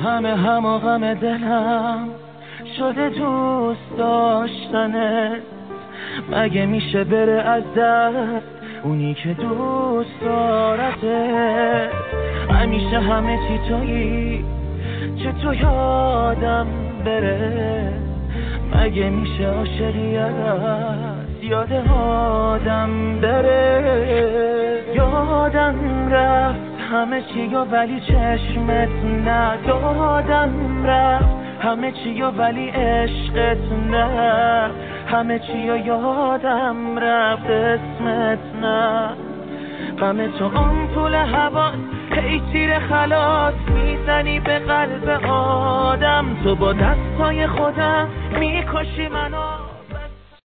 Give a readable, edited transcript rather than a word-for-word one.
همه غم دلم شده دوست داشتنت. مگه میشه بره از دست اونی که دوست دارده؟ همیشه همه چی تویی، چه تو یادم بره؟ مگه میشه عاشقی از یاد آدم بره؟ یادم رفت همه چی ولی چشمت نه. یادم رفت همه چی ولی عشقت نه. همه چی یادم رفت اسمت نه. غم تو آمپول هوا هی تیر خلاص میزنی به قلب آدم. تو با دستای خودم میکشی منو.